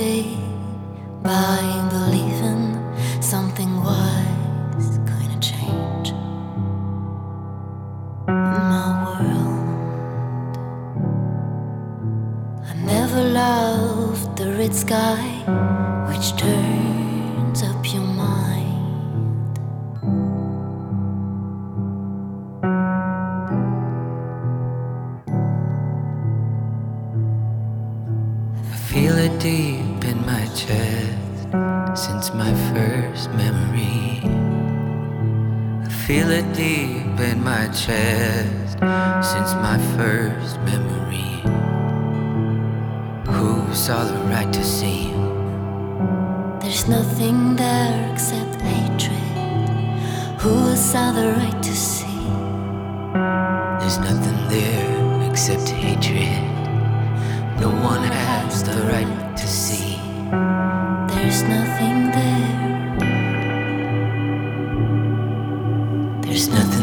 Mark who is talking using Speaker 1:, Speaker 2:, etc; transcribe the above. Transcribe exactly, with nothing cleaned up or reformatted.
Speaker 1: day by believing something wise gonna change my world. I never loved the red sky which turns up your mind.
Speaker 2: I feel it deep in my chest since my first memory. I feel it deep in my chest since my first memory. Who saw the right to see?
Speaker 1: There's nothing there except hatred. Who saw the right to see?
Speaker 2: There's nothing there except hatred. No one has the right to see.
Speaker 1: There's nothing there.
Speaker 2: There's nothing